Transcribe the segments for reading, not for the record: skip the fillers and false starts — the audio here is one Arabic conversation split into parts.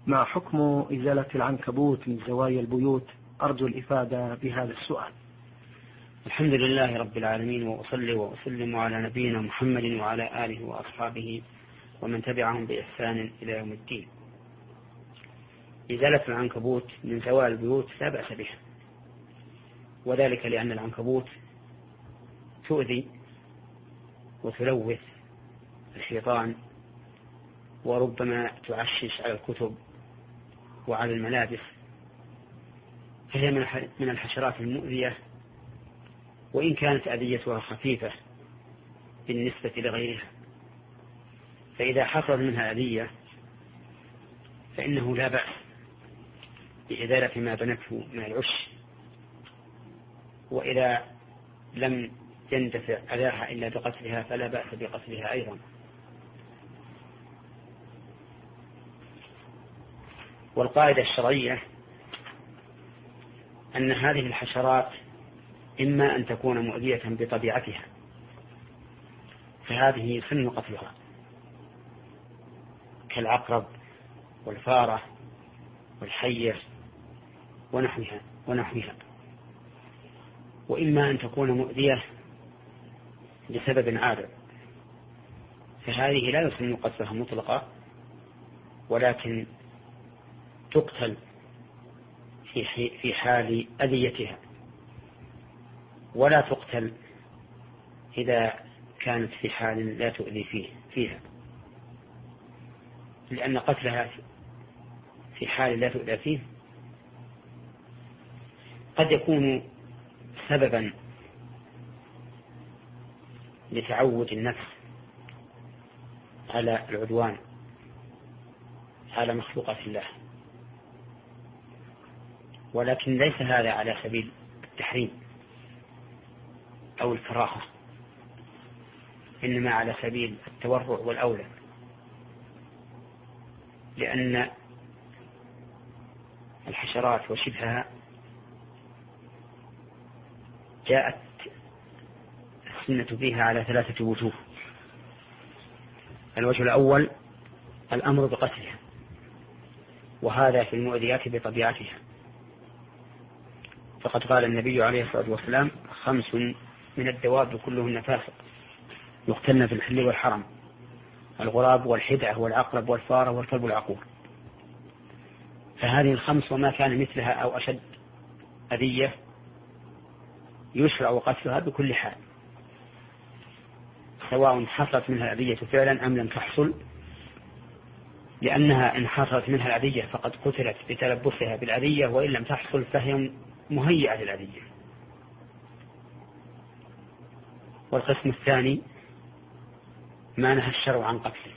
ما حكم إزالة العنكبوت من زوايا البيوت؟ أرجو الإفادة بهذا السؤال. الحمد لله رب العالمين، وأصلي وأسلم على نبينا محمد وعلى آله وأصحابه ومن تبعهم بإحسان إلى يوم الدين. إزالة العنكبوت من زوايا البيوت لا بأس بها، وذلك لأن العنكبوت تؤذي وتلوث الحيطان، وربما تعشش على الكتب وعلى الملابس، فهي من الحشرات المؤذية، وإن كانت أذيتها خفيفة بالنسبة لغيرها. فإذا حصل منها أذية فإنه لا بأس بإزالة ما بنته من العش، وإذا لم يندفع أذاها إلا بقتلها فلا بأس بقتلها أيضا. والقاعدة الشرعية أن هذه الحشرات إما أن تكون مؤذية بطبيعتها، فهذه يسن قتلها كالعقرب والفارة والحية ونحوها، وإما أن تكون مؤذية لسبب عارض، فهذه لا يسن قتلها مطلقا، ولكن تقتل في حال أذيتها، ولا تقتل إذا كانت في حال لا تؤذي فيها، لأن قتلها في حال لا تؤذي فيه قد يكون سببا لتعود النفس على العدوان على مخلوقات الله، ولكن ليس هذا على سبيل التحريم أو الكراهة، إنما على سبيل التورع والأولى، لأن الحشرات وشبهها جاءت السنة فيها على 3 وجوه. الوجه الأول الأمر بقتلها، وهذا في المؤذيات بطبيعتها، فقد قال النبي عليه الصلاة والسلام: 5 من الدواب كلهن فاسق يقتلن في الحل والحرم: الغراب والحدعة والعقرب والفارة والكلب العقور. فهذه ال5 وما كان مثلها أو أشد أذية يشرع قتلها بكل حال، سواء حصلت منها الأذية فعلا أم لم تحصل، لأنها إن حصلت منها الأذية فقد قتلت بتلبسها بالأذية، وإن لم تحصل فهي مهيئة للأذية. والقسم الثاني ما نهى الشرع عن قتله،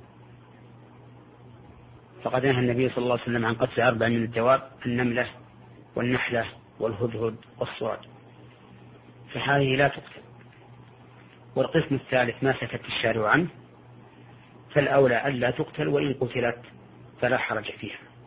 فقد نهى النبي صلى الله عليه وسلم عن قتل 4 من الدواب: النملة والنحلة والهدهد والصراج، فهذه لا تقتل. والقسم الثالث ما سكت الشارع عنه، فالأولى ألا تقتل، وإن قتلت فلا حرج فيها.